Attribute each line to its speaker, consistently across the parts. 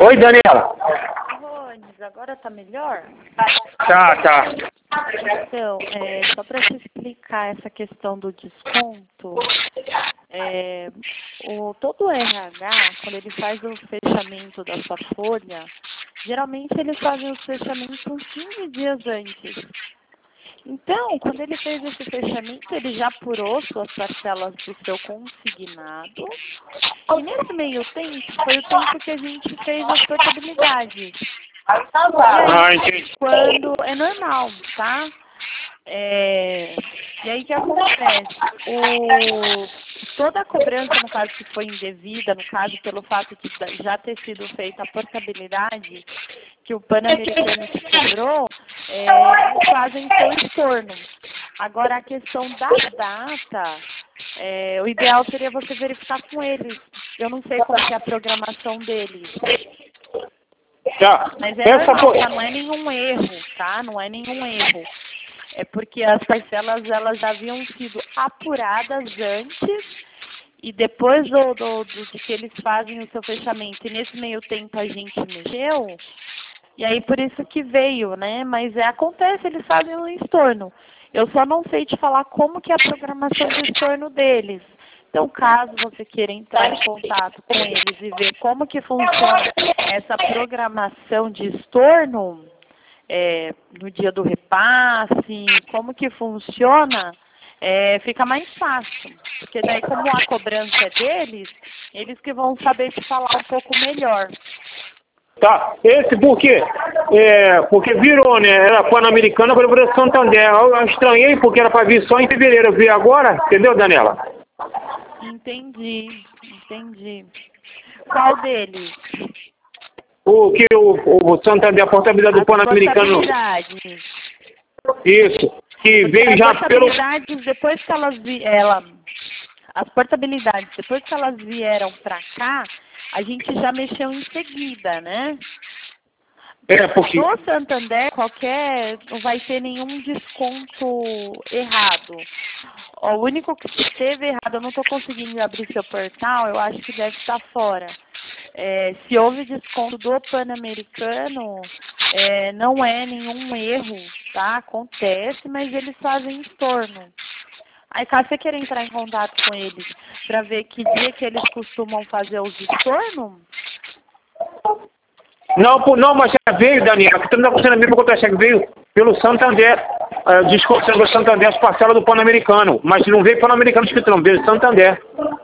Speaker 1: Oi, Daniela.
Speaker 2: Rones, agora tá melhor?
Speaker 1: Tá.
Speaker 2: Então, só para te explicar essa questão do desconto, todo o RH, quando ele faz o fechamento da sua folha, geralmente eles fazem os fechamentos uns 15 dias antes. Então, quando ele fez esse fechamento, ele já apurou suas parcelas do seu consignado. E nesse meio tempo, foi o tempo que a gente fez as portabilidades. E aí,
Speaker 1: Entendi.
Speaker 2: quando é normal, tá? E aí o que acontece? Toda a cobrança, no caso que foi indevida, no caso pelo fato de já ter sido feita a portabilidade, que o Pan-Americano te cobrou, eles fazem seu estorno. Agora, a questão da data, o ideal seria você verificar com eles. Eu não sei qual que é a programação deles.
Speaker 1: Tá.
Speaker 2: Mas é normal, tá? Não é nenhum erro, tá? Não é nenhum erro. É porque as parcelas, elas já haviam sido apuradas antes e depois de que eles fazem o seu fechamento. E nesse meio tempo a gente mexeu, e aí por isso que veio, né? Mas acontece, eles fazem um estorno. Eu só não sei te falar como que é a programação de estorno deles. Então, caso você queira entrar em contato com eles e ver como que funciona essa programação de estorno, no dia do repasse, como que funciona, fica mais fácil. Porque daí, como a cobrança é deles, eles que vão saber te falar um pouco melhor.
Speaker 1: Tá. Esse por quê? Porque virou, né? Era Pan-Americana, agora virou Santander. Eu estranhei porque era para vir só em fevereiro. Eu vi agora, entendeu, Daniela?
Speaker 2: Entendi. Qual deles?
Speaker 1: O Santander, a portabilidade do Pan-Americano. Isso. Que veio já pelo...
Speaker 2: Depois que as portabilidades, depois que elas vieram para cá, a gente já mexeu em seguida, né?
Speaker 1: Porque...
Speaker 2: No Santander, não vai ter nenhum desconto errado. O único que teve errado, eu não estou conseguindo abrir seu portal, eu acho que deve estar fora. Se houve desconto do Pan-Americano, não é nenhum erro, tá? Acontece, mas eles fazem estorno. Aí, caso você queira entrar em contato com eles para ver que dia que eles costumam fazer os estornos?
Speaker 1: Não, mas já veio, Daniela, que estamos acontecendo a mesma contra-cheque, veio pelo Santander, descontando do Santander as parcelas do Pan-Americano, mas não veio Pan-Americano escrito não, veio Santander.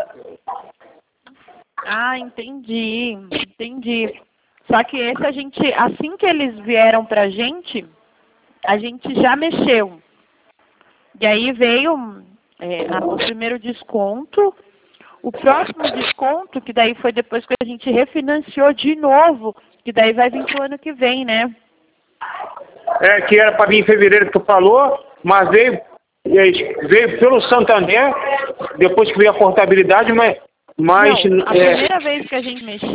Speaker 2: Ah, entendi. Só que esse assim que eles vieram pra gente, a gente já mexeu. E aí veio o primeiro desconto, o próximo desconto, que daí foi depois que a gente refinanciou de novo, que daí vai vir pro ano que vem, né?
Speaker 1: Que era para vir em fevereiro que tu falou, mas veio pelo Santander, depois que veio a portabilidade, mas
Speaker 2: não, a primeira vez que a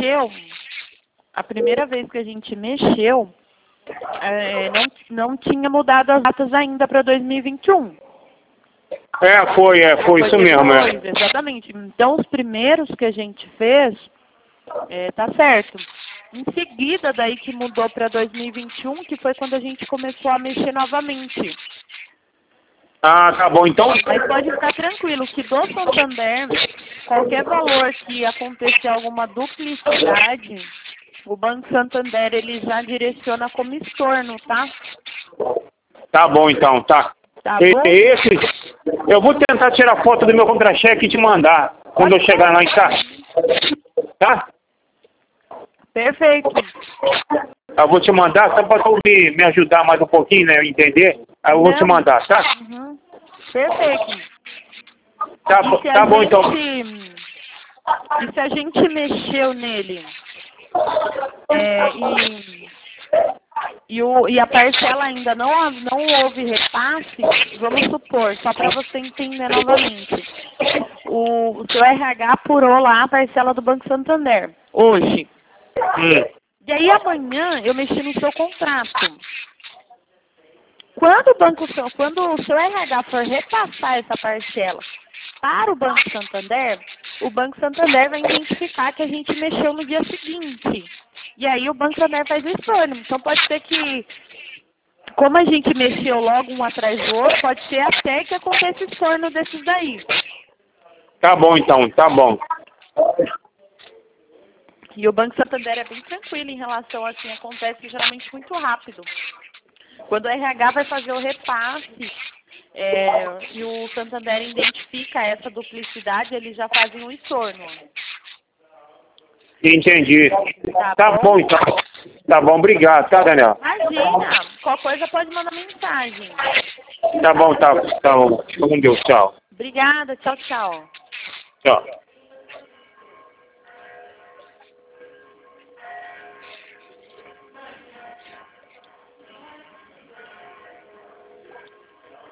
Speaker 2: gente mexeu, não tinha mudado as datas ainda para 2021.
Speaker 1: Foi isso mesmo.
Speaker 2: Exatamente. Então, os primeiros que a gente fez, tá certo. Em seguida, daí que mudou para 2021, que foi quando a gente começou a mexer novamente.
Speaker 1: Ah, tá bom, então...
Speaker 2: Mas pode ficar tranquilo que do Santander, qualquer valor que acontecer alguma duplicidade, o Banco Santander, ele já direciona como estorno, tá?
Speaker 1: Tá bom, então, tá.
Speaker 2: Tá bom?
Speaker 1: Eu vou tentar tirar foto do meu contra-cheque e te mandar quando eu chegar lá em casa. Tá?
Speaker 2: Perfeito.
Speaker 1: Eu vou te mandar, só para tu me ajudar mais um pouquinho, né, entender. Aí eu vou te mandar, tá?
Speaker 2: Uhum. Perfeito.
Speaker 1: Tá bom, então.
Speaker 2: E se a gente mexeu nele e a parcela ainda não houve repasse, vamos supor, só para você entender novamente, o seu RH apurou lá a parcela do Banco Santander, hoje. E aí amanhã eu mexi no seu contrato. Quando o seu RH for repassar essa parcela para o Banco Santander vai identificar que a gente mexeu no dia seguinte. e aí o Banco Santander faz o estorno. Então pode ser que, como a gente mexeu logo um atrás do outro, pode ser até que aconteça estorno desses daí.
Speaker 1: Tá bom, então, tá bom.
Speaker 2: E o Banco Santander é bem tranquilo em relação assim, acontece geralmente muito rápido. Quando o RH vai fazer o repasse e o Santander identifica essa duplicidade, eles já fazem um estorno.
Speaker 1: Entendi.
Speaker 2: Tá bom?
Speaker 1: Bom, então. Tá bom, obrigado, tá, Daniel?
Speaker 2: Imagina, qualquer coisa pode mandar mensagem.
Speaker 1: Tá bom, tá bom. Fica com Deus, tchau.
Speaker 2: Obrigada, tchau, tchau.
Speaker 1: Tchau.